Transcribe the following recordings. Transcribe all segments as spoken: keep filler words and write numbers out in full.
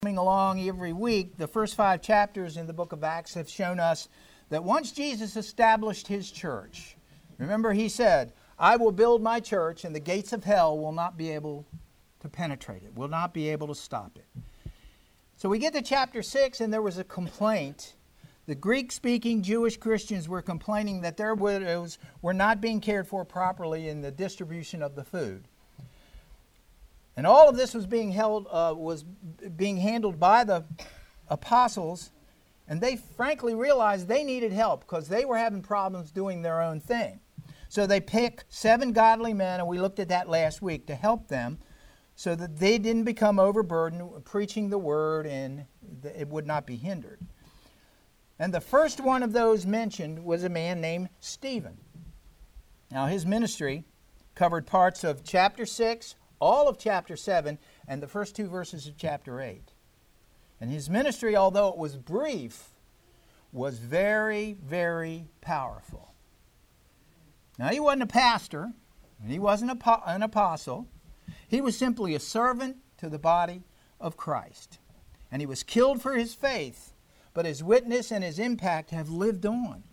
Coming along every week, the first five chapters in the book of Acts have shown us that once Jesus established his church, remember he said, I will build my church and the gates of hell will not be able to penetrate it, will not be able to stop it. So we get to chapter six and there was a complaint. The Greek-speaking Jewish Christians were complaining that their widows were not being cared for properly in the distribution of the food. And all of this was being held, uh, was being handled by the apostles, and they frankly realized they needed help because they were having problems doing their own thing. So they picked seven godly men, and we looked at that last week, to help them so that they didn't become overburdened preaching the word and it would not be hindered. And the first one of those mentioned was a man named Stephen. Now his ministry covered parts of chapter six, all of chapter seven, and the first two verses of chapter eight. And his ministry, although it was brief, was very, very powerful. Now, he wasn't a pastor, and he wasn't an apostle. He was simply a servant to the body of Christ. And he was killed for his faith, but his witness and his impact have lived on.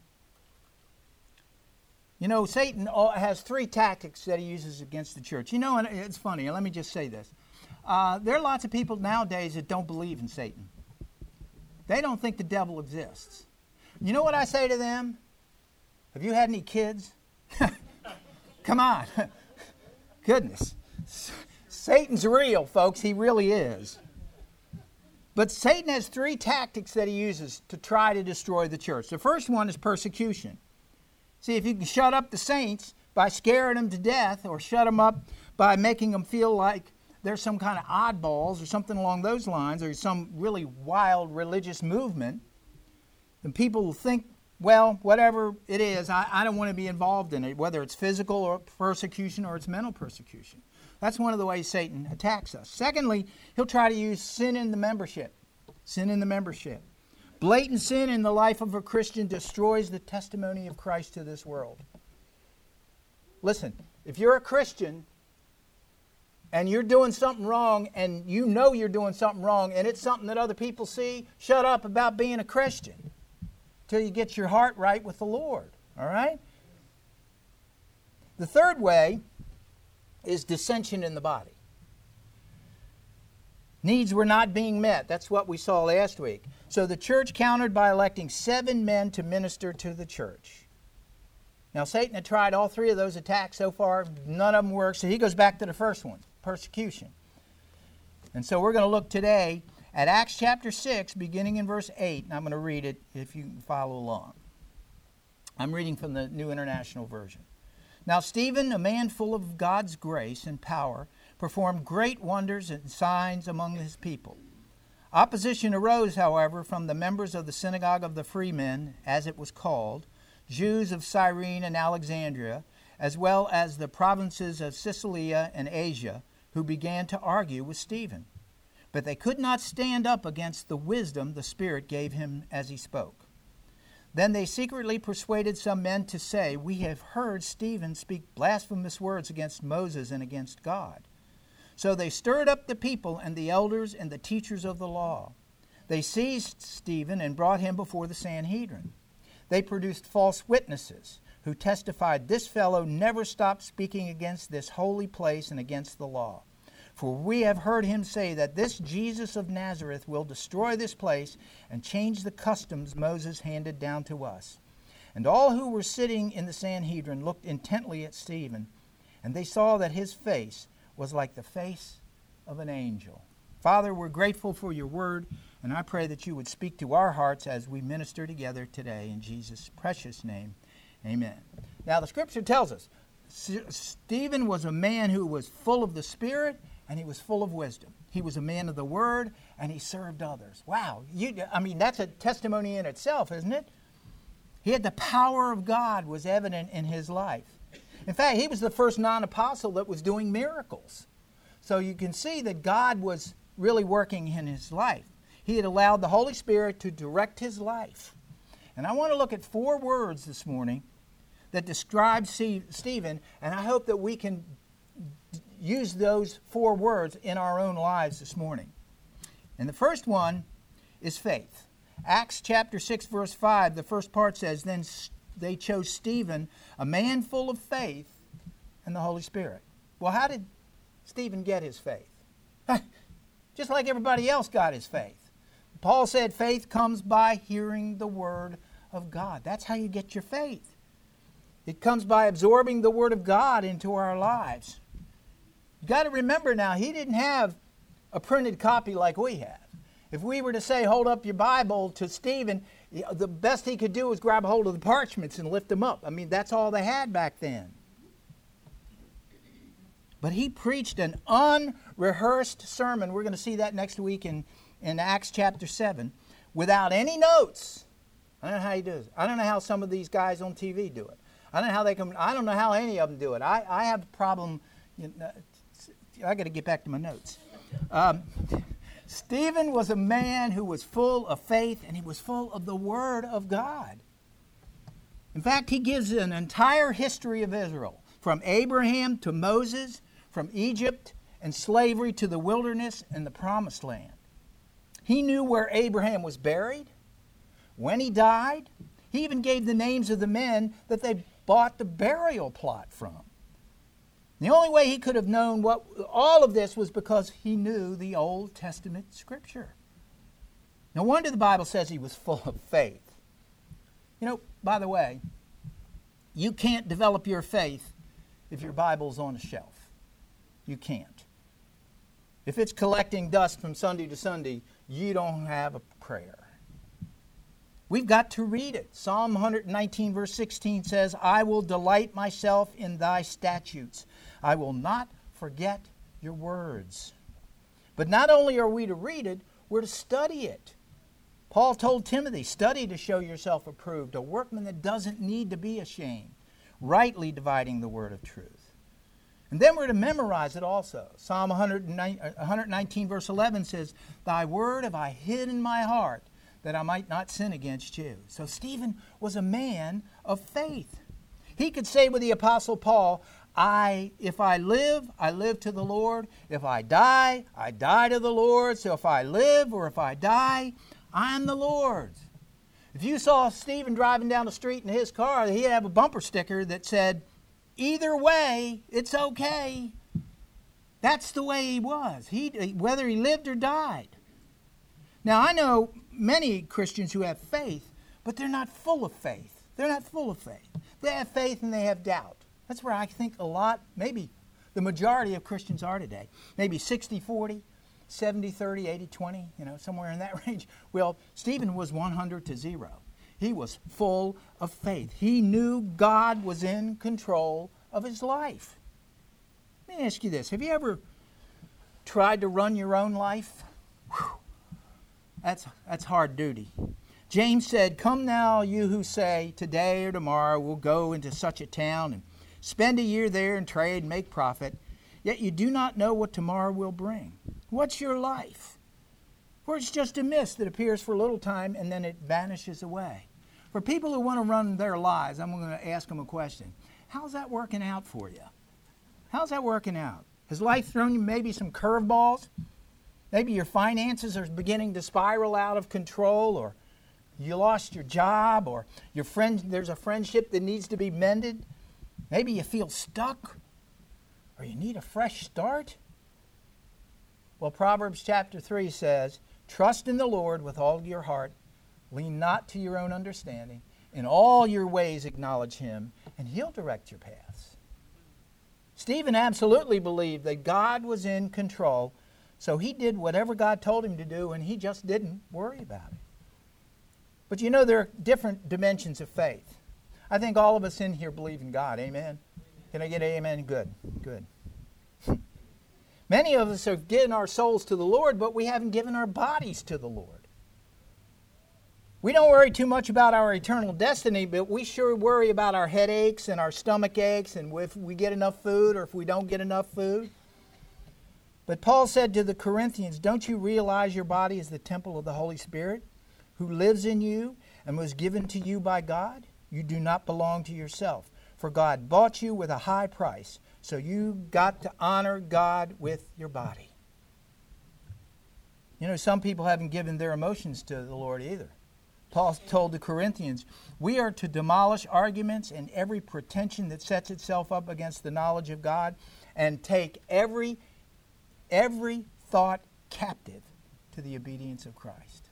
You know, Satan has three tactics that he uses against the church. You know, and it's funny. Let me just say this. Uh, there are lots of people nowadays that don't believe in Satan. They don't think the devil exists. You know what I say to them? Have you had any kids? Come on. Goodness. Satan's real, folks. He really is. But Satan has three tactics that he uses to try to destroy the church. The first one is persecution. See, if you can shut up the saints by scaring them to death or shut them up by making them feel like they're some kind of oddballs or something along those lines or some really wild religious movement, then people will think, well, whatever it is, I, I don't want to be involved in it, whether it's physical or persecution or it's mental persecution. That's one of the ways Satan attacks us. Secondly, he'll try to use sin in the membership. Sin in the membership. Blatant sin in the life of a Christian destroys the testimony of Christ to this world. Listen, if you're a Christian and you're doing something wrong and you know you're doing something wrong and it's something that other people see, shut up about being a Christian till you get your heart right with the Lord. All right? The third way is dissension in the body. Needs were not being met. That's what we saw last week. So the church countered by electing seven men to minister to the church. Now, Satan had tried all three of those attacks so far. None of them worked. So he goes back to the first one, persecution. And so we're going to look today at Acts chapter six, beginning in verse eight. And I'm going to read it if you can follow along. I'm reading from the New International Version. Now, Stephen, a man full of God's grace and power, performed great wonders and signs among his people. Opposition arose, however, from the members of the synagogue of the freemen, as it was called, Jews of Cyrene and Alexandria, as well as the provinces of Cilicia and Asia, who began to argue with Stephen. But they could not stand up against the wisdom the Spirit gave him as he spoke. Then they secretly persuaded some men to say, We have heard Stephen speak blasphemous words against Moses and against God. So they stirred up the people and the elders and the teachers of the law. They seized Stephen and brought him before the Sanhedrin. They produced false witnesses who testified, This fellow never stopped speaking against this holy place and against the law. For we have heard him say that this Jesus of Nazareth will destroy this place and change the customs Moses handed down to us. And all who were sitting in the Sanhedrin looked intently at Stephen, and they saw that his face was like the face of an angel. Father, we're grateful for your word, and I pray that you would speak to our hearts as we minister together today. In Jesus' precious name, amen. Now, the scripture tells us Stephen was a man who was full of the Spirit, and he was full of wisdom. He was a man of the word, and he served others. Wow. You, I mean, that's a testimony in itself, isn't it? He had the power of God was evident in his life. In fact, he was the first non-apostle that was doing miracles. So you can see that God was really working in his life. He had allowed the Holy Spirit to direct his life. And I want to look at four words this morning that describe Stephen, and I hope that we can use those four words in our own lives this morning. And the first one is faith. Acts chapter six, verse five, the first part says, Then they chose Stephen, a man full of faith and the Holy Spirit. Well, how did Stephen get his faith? Just like everybody else got his faith. Paul said faith comes by hearing the Word of God. That's how you get your faith. It comes by absorbing the Word of God into our lives. You've got to remember now, he didn't have a printed copy like we have. If we were to say, hold up your Bible to Stephen, the best he could do was grab a hold of the parchments and lift them up. I mean, that's all they had back then. But he preached an unrehearsed sermon. We're going to see that next week in, in Acts chapter seven. Without any notes. I don't know how he does it. I don't know how some of these guys on T V do it. I don't know how they come. I don't know how any of them do it. I, I have a problem. You know, I got to get back to my notes. Um, Stephen was a man who was full of faith, and he was full of the Word of God. In fact, he gives an entire history of Israel, from Abraham to Moses, from Egypt and slavery to the wilderness and the Promised Land. He knew where Abraham was buried, when he died. He even gave the names of the men that they bought the burial plot from. The only way he could have known what all of this was because he knew the Old Testament Scripture. No wonder the Bible says he was full of faith. You know, by the way, you can't develop your faith if your Bible's on a shelf. You can't. If it's collecting dust from Sunday to Sunday, you don't have a prayer. We've got to read it. Psalm one nineteen verse sixteen says, I will delight myself in thy statutes. I will not forget your words. But not only are we to read it, we're to study it. Paul told Timothy, study to show yourself approved, a workman that doesn't need to be ashamed, rightly dividing the word of truth. And then we're to memorize it also. Psalm one nineteen verse eleven says, thy word have I hid in my heart, that I might not sin against you. So Stephen was a man of faith. He could say with the Apostle Paul, I, if I live, I live to the Lord. If I die, I die to the Lord. So if I live or if I die, I am the Lord's. If you saw Stephen driving down the street in his car, he'd have a bumper sticker that said, either way, it's okay. That's the way he was, he, whether he lived or died. Now, I know many Christians who have faith, but they're not full of faith. They're not full of faith. They have faith and they have doubt. That's where I think a lot, maybe the majority of Christians are today. Maybe sixty forty, seventy thirty, eighty twenty, you know, somewhere in that range. Well, Stephen was one hundred to zero. He was full of faith. He knew God was in control of his life. Let me ask you this. Have you ever tried to run your own life? Whew. That's, that's hard duty. James said, come now, you who say, today or tomorrow we'll go into such a town and spend a year there and trade and make profit, yet you do not know what tomorrow will bring. What's your life? For it's just a mist that appears for a little time and then it vanishes away. For people who want to run their lives, I'm going to ask them a question. How's that working out for you? How's that working out? Has life thrown you maybe some curveballs? Maybe your finances are beginning to spiral out of control, or you lost your job, or your friend, there's a friendship that needs to be mended. Maybe you feel stuck, or you need a fresh start. Well, Proverbs chapter three says, trust in the Lord with all your heart, lean not to your own understanding, in all your ways acknowledge him, and he'll direct your paths. Stephen absolutely believed that God was in control, so he did whatever God told him to do, and he just didn't worry about it. But you know, there are different dimensions of faith. I think all of us in here believe in God. Amen? Can I get an amen? Good. Good. Many of us have given our souls to the Lord, but we haven't given our bodies to the Lord. We don't worry too much about our eternal destiny, but we sure worry about our headaches and our stomach aches and if we get enough food or if we don't get enough food. But Paul said to the Corinthians, don't you realize your body is the temple of the Holy Spirit who lives in you and was given to you by God? You do not belong to yourself, for God bought you with a high price, so you got to honor God with your body. You know, some people haven't given their emotions to the Lord either. Paul told the Corinthians, we are to demolish arguments and every pretension that sets itself up against the knowledge of God, and take every, every thought captive to the obedience of Christ.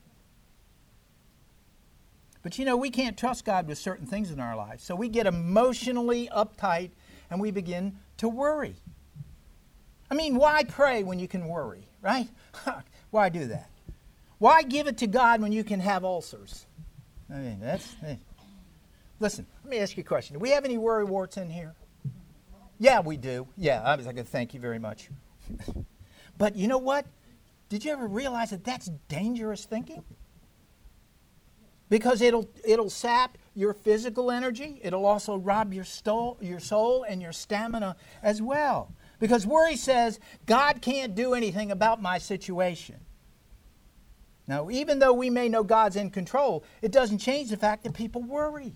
But you know, we can't trust God with certain things in our lives. So we get emotionally uptight and we begin to worry. I mean, why pray when you can worry, right? Why do that? Why give it to God when you can have ulcers? I mean, that's... Hey. Listen, let me ask you a question. Do we have any worry warts in here? Yeah, we do. Yeah, I was like, thank you very much. But you know what? Did you ever realize that that's dangerous thinking? Because it'll it'll sap your physical energy. It'll also rob your soul, your soul and your stamina as well. Because worry says, God can't do anything about my situation. Now, even though we may know God's in control, it doesn't change the fact that people worry.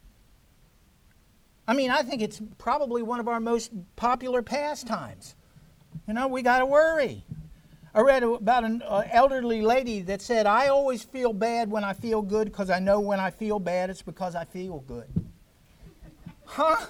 I mean, I think it's probably one of our most popular pastimes. You know, we got to worry. I read about an uh, elderly lady that said, I always feel bad when I feel good because I know when I feel bad it's because I feel good. Huh?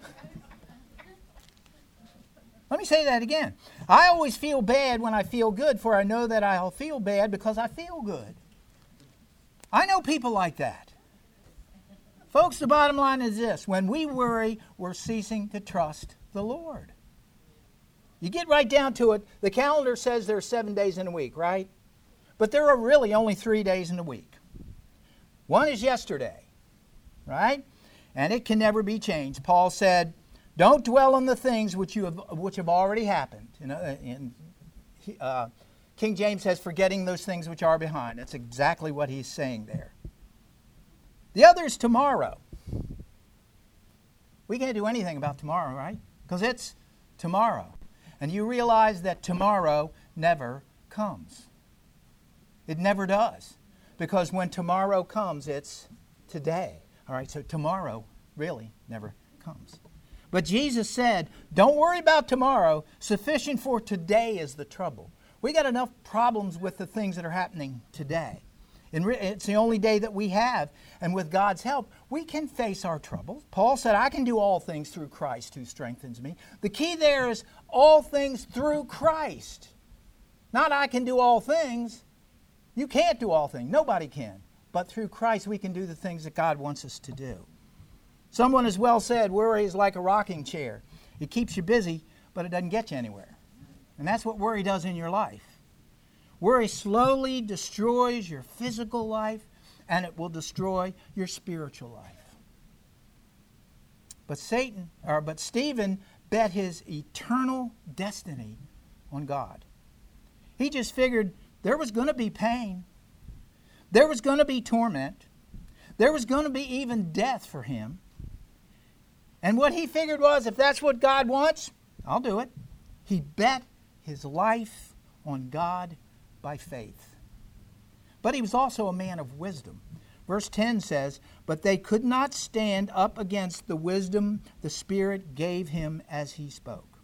Let me say that again. I always feel bad when I feel good, for I know that I'll feel bad because I feel good. I know people like that. Folks, the bottom line is this. When we worry, we're ceasing to trust the Lord. You get right down to it, the calendar says there are seven days in a week, right? But there are really only three days in a week. One is yesterday, right? And it can never be changed. Paul said, don't dwell on the things which you have, which have already happened. You know, in, uh, King James says, forgetting those things which are behind. That's exactly what he's saying there. The other is tomorrow. We can't do anything about tomorrow, right? Because it's tomorrow. And you realize that tomorrow never comes. It never does. Because when tomorrow comes, it's today. All right, so tomorrow really never comes. But Jesus said, don't worry about tomorrow. Sufficient for today is the trouble. We got enough problems with the things that are happening today. And it's the only day that we have. And with God's help, we can face our troubles. Paul said, I can do all things through Christ who strengthens me. The key there is all things through Christ. Not I can do all things. You can't do all things. Nobody can. But through Christ, we can do the things that God wants us to do. Someone has well said, worry is like a rocking chair. It keeps you busy, but it doesn't get you anywhere. And that's what worry does in your life. Worry slowly destroys your physical life, and it will destroy your spiritual life. But Satan, or but Stephen bet his eternal destiny on God. He just figured there was going to be pain. There was going to be torment. There was going to be even death for him. And what he figured was, if that's what God wants, I'll do it. He bet his life on God by faith. But he was also a man of wisdom. Verse ten says, but they could not stand up against the wisdom the Spirit gave him as he spoke.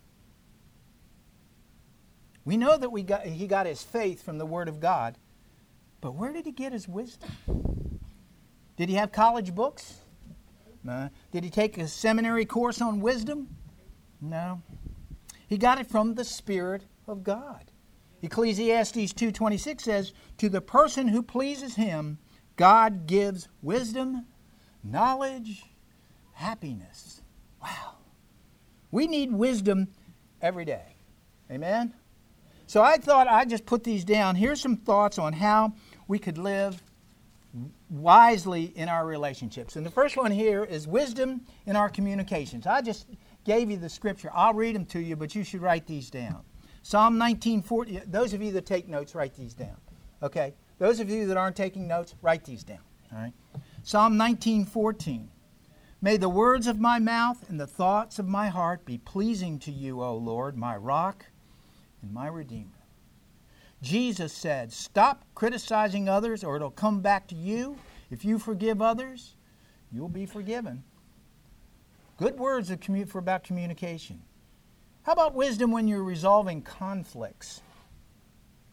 We know that we got, he got his faith from the Word of God, but where did he get his wisdom? Did he have college books? No. Did he take a seminary course on wisdom? No. He got it from the Spirit of God. Ecclesiastes two twenty-six says, to the person who pleases him, God gives wisdom, knowledge, happiness. Wow. We need wisdom every day. Amen? So I thought I'd just put these down. Here's some thoughts on how we could live wisely in our relationships. And the first one here is wisdom in our communications. I just gave you the scripture. I'll read them to you, but you should write these down. Psalm nineteen forty, those of you that take notes, write these down. Okay? Those of you that aren't taking notes, write these down. All right? Psalm nineteen fourteen. May the words of my mouth and the thoughts of my heart be pleasing to you, O Lord, my rock and my redeemer. Jesus said, stop criticizing others or it'll come back to you. If you forgive others, you'll be forgiven. Good words for about communication. How about wisdom when you're resolving conflicts?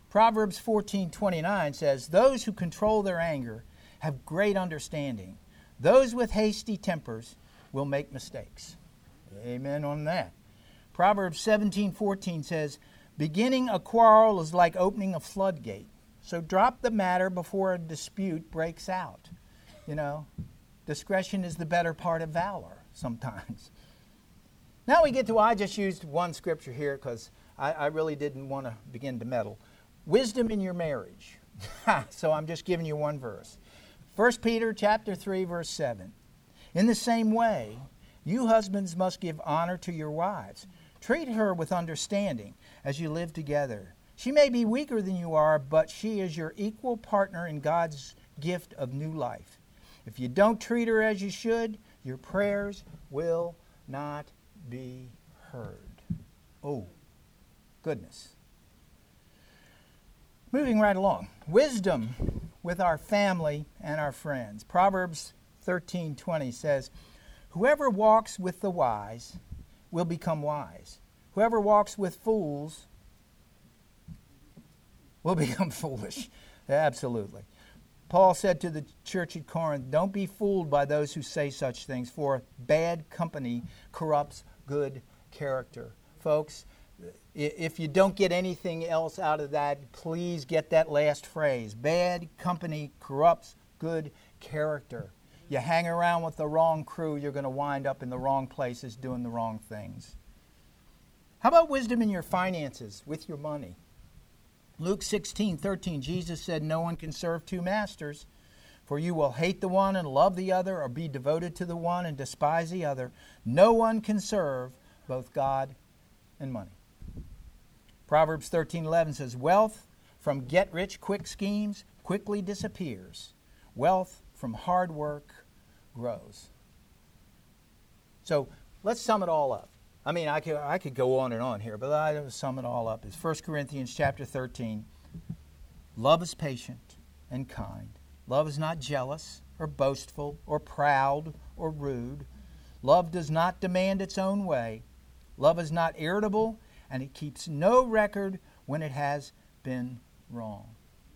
Proverbs fourteen twenty-nine says, those who control their anger have great understanding. Those with hasty tempers will make mistakes. Amen on that. Proverbs seventeen fourteen says, beginning a quarrel is like opening a floodgate. So drop the matter before a dispute breaks out. You know, discretion is the better part of valor sometimes. Now we get to, I just used one scripture here because I, I really didn't want to begin to meddle. Wisdom in your marriage. So I'm just giving you one verse. First Peter chapter three, verse seven. In the same way, you husbands must give honor to your wives. Treat her with understanding as you live together. She may be weaker than you are, but she is your equal partner in God's gift of new life. If you don't treat her as you should, your prayers will not be heard. Oh, goodness. Moving right along. Wisdom with our family and our friends. Proverbs thirteen twenty says, whoever walks with the wise will become wise. Whoever walks with fools will become foolish. Absolutely. Paul said to the church at Corinth, don't be fooled by those who say such things, for bad company corrupts good character. Folks, if you don't get anything else out of that, please get that last phrase. Bad company corrupts good character. You hang around with the wrong crew, you're going to wind up in the wrong places doing the wrong things. How about wisdom in your finances, with your money? Luke sixteen thirteen, Jesus said, no one can serve two masters, for you will hate the one and love the other, or be devoted to the one and despise the other. No one can serve both God and money. Proverbs thirteen eleven says, wealth from get-rich-quick schemes quickly disappears. Wealth from hard work grows. So let's sum it all up. I mean, I could, I could go on and on here, but I'll sum it all up. It's First Corinthians chapter thirteen. Love is patient and kind. Love is not jealous or boastful or proud or rude. Love does not demand its own way. Love is not irritable, and it keeps no record when it has been wrong.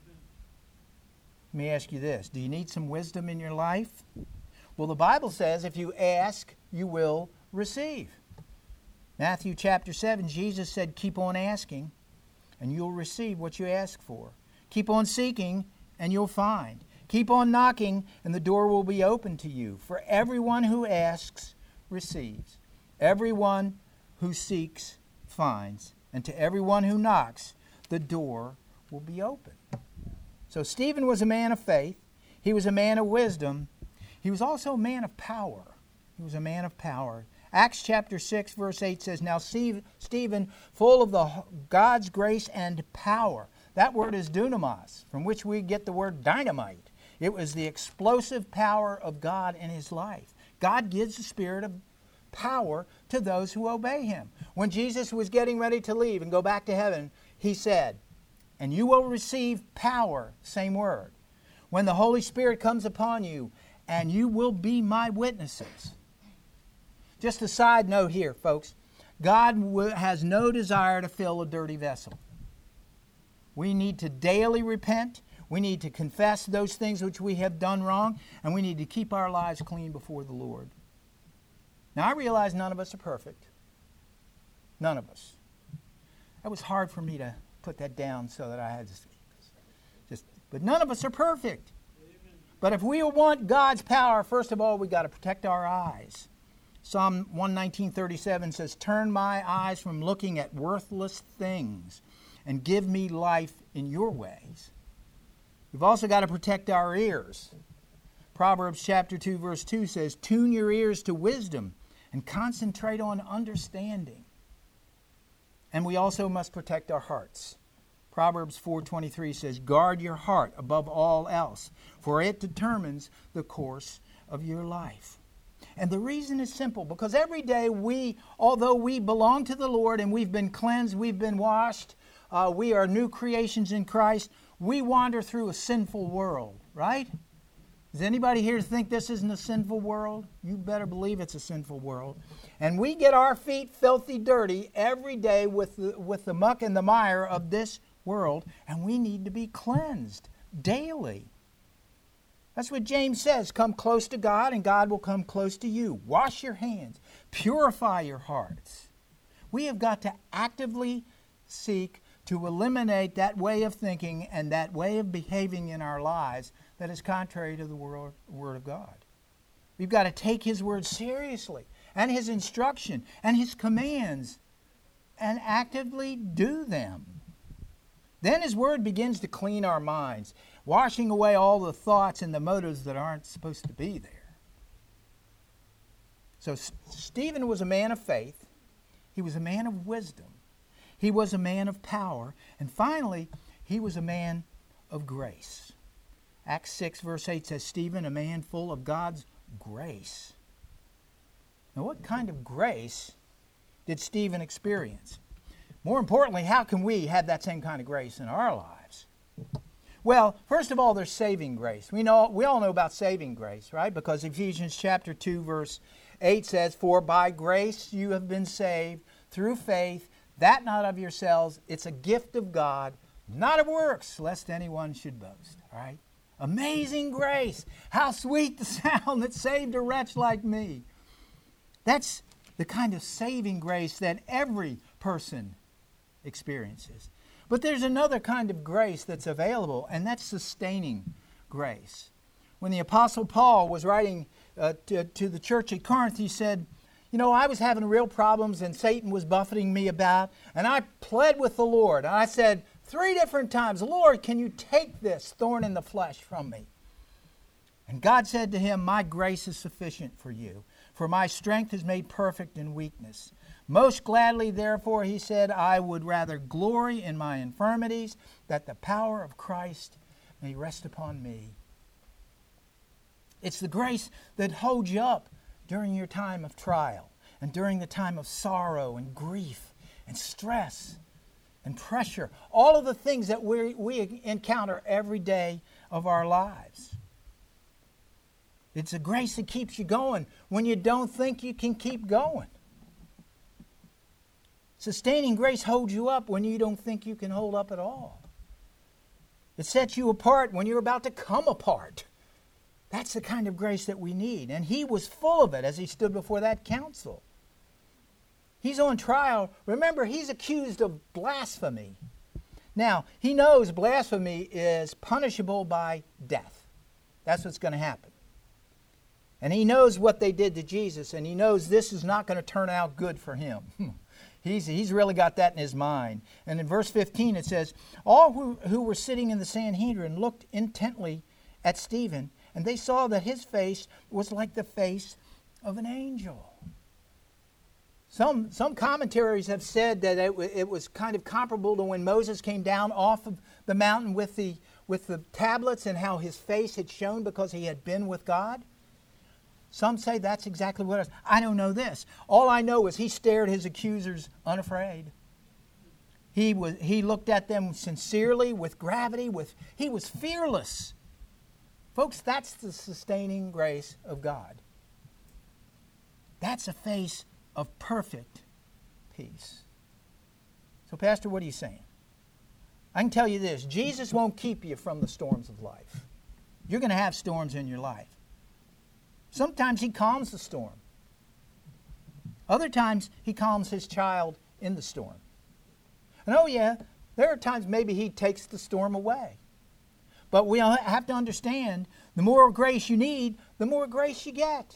Let me ask you this. Do you need some wisdom in your life? Well, the Bible says if you ask, you will receive. Matthew chapter seven, Jesus said, keep on asking, and you'll receive what you ask for. Keep on seeking, and you'll find. Keep on knocking, and the door will be open to you. For everyone who asks receives. Everyone who seeks finds. And to everyone who knocks, the door will be open. So Stephen was a man of faith. He was a man of wisdom. He was also a man of power. He was a man of power. Acts chapter six, verse eight says, now Stephen, full of the God's grace and power. That word is dunamis, from which we get the word dynamite. It was the explosive power of God in his life. God gives the spirit of power to those who obey him. When Jesus was getting ready to leave and go back to heaven, he said, and you will receive power, same word, when the Holy Spirit comes upon you, and you will be my witnesses. Just a side note here, folks. God has no desire to fill a dirty vessel. We need to daily repent. We need to confess those things which we have done wrong, and we need to keep our lives clean before the Lord. Now, I realize none of us are perfect. None of us. It was hard for me to put that down so that I had to just, but none of us are perfect. But if we want God's power, first of all, we got to protect our eyes. Psalm one nineteen thirty-seven says, turn my eyes from looking at worthless things and give me life in your ways. We've also got to protect our ears. Proverbs chapter two, verse two says, tune your ears to wisdom and concentrate on understanding. And we also must protect our hearts. Proverbs four twenty-three says, guard your heart above all else, for it determines the course of your life. And the reason is simple, because every day we, although we belong to the Lord and we've been cleansed, we've been washed, uh, we are new creations in Christ, we wander through a sinful world, right? Does anybody here think this isn't a sinful world? You better believe it's a sinful world. And we get our feet filthy dirty every day with the, with the muck and the mire of this world, and we need to be cleansed daily. That's what James says. Come close to God, and God will come close to you. Wash your hands. Purify your hearts. We have got to actively seek to eliminate that way of thinking and that way of behaving in our lives that is contrary to the Word of God. We've got to take His Word seriously, and His instruction, and His commands, and actively do them. Then His Word begins to clean our minds, washing away all the thoughts and the motives that aren't supposed to be there. So Stephen was a man of faith. He was a man of wisdom. He was a man of power. And finally, he was a man of grace. Acts six verse eight says, Stephen, a man full of God's grace. Now, what kind of grace did Stephen experience? More importantly, how can we have that same kind of grace in our lives? Well, first of all, there's saving grace. We know we all know about saving grace, right? Because Ephesians chapter two, verse eight says, For by grace you have been saved through faith, that not of yourselves, it's a gift of God, not of works, lest anyone should boast. All right? Amazing grace. How sweet the sound that saved a wretch like me. That's the kind of saving grace that every person experiences. But there's another kind of grace that's available, and that's sustaining grace. When the Apostle Paul was writing uh, to, to the church at Corinth, he said, you know, I was having real problems and Satan was buffeting me about, and I pled with the Lord. And I said three different times, Lord, can you take this thorn in the flesh from me? And God said to him, my grace is sufficient for you, for my strength is made perfect in weakness. Most gladly, therefore, he said, I would rather glory in my infirmities, that the power of Christ may rest upon me. It's the grace that holds you up during your time of trial and during the time of sorrow and grief and stress and pressure. All of the things that we, we encounter every day of our lives. It's a grace that keeps you going when you don't think you can keep going. Sustaining grace holds you up when you don't think you can hold up at all. It sets you apart when you're about to come apart. That's the kind of grace that we need. And he was full of it as he stood before that council. He's on trial. Remember, he's accused of blasphemy. Now, he knows blasphemy is punishable by death. That's what's going to happen. And he knows what they did to Jesus, and he knows this is not going to turn out good for him. He's, he's really got that in his mind. And in verse fifteen it says, all who, who were sitting in the Sanhedrin looked intently at Stephen, and they saw that his face was like the face of an angel. Some, some commentaries have said that it, it was kind of comparable to when Moses came down off of the mountain with the, with the tablets and how his face had shone because he had been with God. Some say that's exactly what it was. I don't know this. All I know is he stared his accusers unafraid. He was he looked at them sincerely, with gravity, with he was fearless. Folks, that's the sustaining grace of God. That's a face of perfect peace. So, Pastor, what are you saying? I can tell you this. Jesus won't keep you from the storms of life. You're going to have storms in your life. Sometimes he calms the storm. Other times he calms his child in the storm. And oh yeah, there are times maybe he takes the storm away. But we have to understand, the more grace you need, the more grace you get.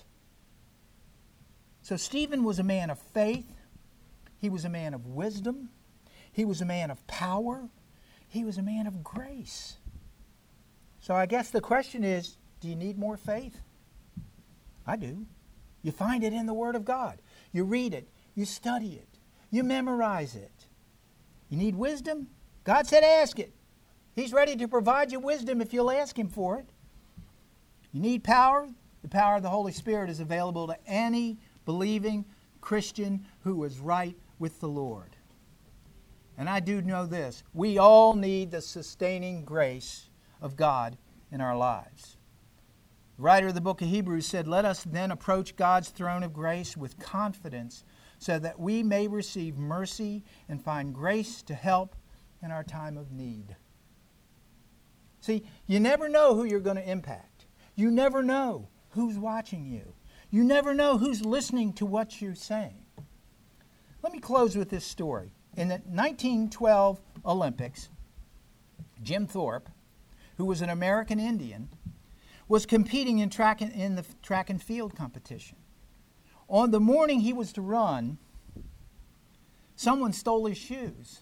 So Stephen was a man of faith. He was a man of wisdom. He was a man of power. He was a man of grace. So I guess the question is, do you need more faith? I do. You find it in the Word of God. You read it. You study it. You memorize it. You need wisdom? God said ask it. He's ready to provide you wisdom if you'll ask Him for it. You need power? The power of the Holy Spirit is available to any believing Christian who is right with the Lord. And I do know this. We all need the sustaining grace of God in our lives. The writer of the book of Hebrews said, let us then approach God's throne of grace with confidence so that we may receive mercy and find grace to help in our time of need. See, you never know who you're going to impact. You never know who's watching you. You never know who's listening to what you're saying. Let me close with this story. In the nineteen twelve Olympics, Jim Thorpe, who was an American Indian, was competing in track and, in the track and field competition. On the morning he was to run, someone stole his shoes.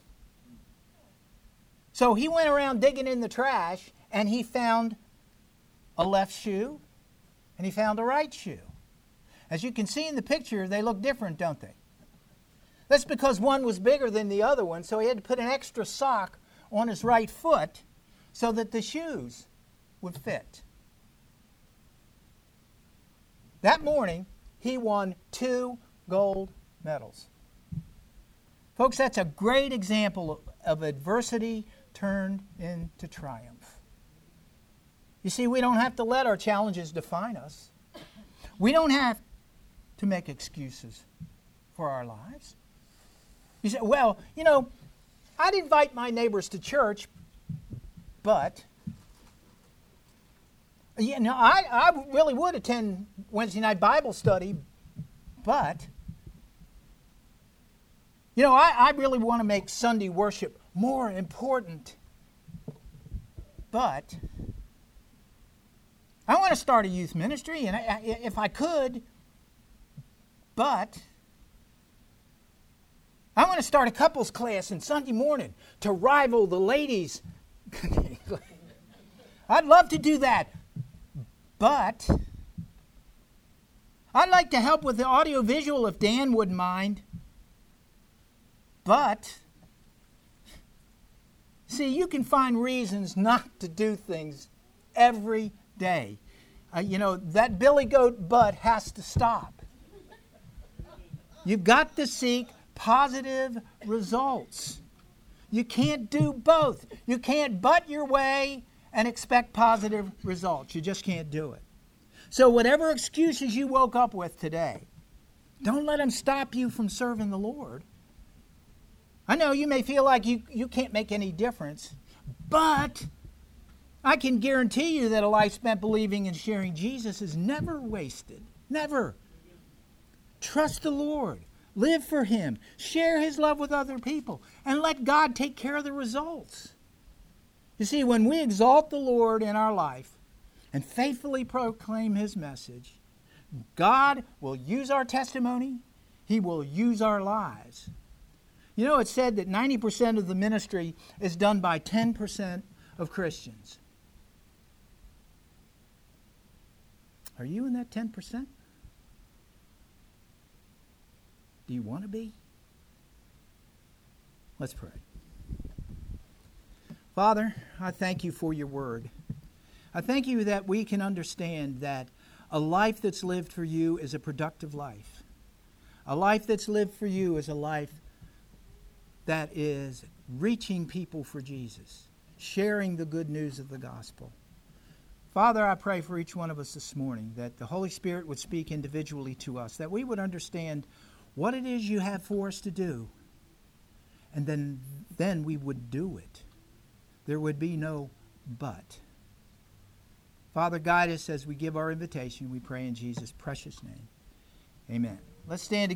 So he went around digging in the trash, and he found a left shoe, and he found a right shoe. As you can see in the picture, they look different, don't they? That's because one was bigger than the other one, so he had to put an extra sock on his right foot so that the shoes would fit. That morning, he won two gold medals. Folks, that's a great example of adversity turned into triumph. You see, we don't have to let our challenges define us. We don't have to make excuses for our lives. You say, well, you know, I'd invite my neighbors to church, but, you know, I, I really would attend Wednesday night Bible study, but, you know, I, I really want to make Sunday worship more important, but I want to start a youth ministry, and I, I, if I could, but I want to start a couples class on Sunday morning to rival the ladies. I'd love to do that, but I'd like to help with the audio-visual if Dan wouldn't mind, but see, you can find reasons not to do things every day. Uh, you know, that billy goat butt has to stop. You've got to seek positive results. You can't do both. You can't butt your way and expect positive results. You just can't do it. So whatever excuses you woke up with today, don't let them stop you from serving the Lord. I know you may feel like you, you can't make any difference, but I can guarantee you that a life spent believing and sharing Jesus is never wasted. Never. Trust the Lord. Live for Him. Share His love with other people. And let God take care of the results. You see, when we exalt the Lord in our life and faithfully proclaim His message, God will use our testimony. He will use our lives. You know, it's said that ninety percent of the ministry is done by ten percent of Christians. Are you in that ten percent? Do you want to be? Let's pray. Father, I thank you for your word. I thank you that we can understand that a life that's lived for you is a productive life. A life that's lived for you is a life that is reaching people for Jesus, sharing the good news of the gospel. Father, I pray for each one of us this morning that the Holy Spirit would speak individually to us, that we would understand what it is you have for us to do, and then, then we would do it. There would be no but. Father, guide us as we give our invitation. We pray in Jesus' precious name. Amen. Let's stand together.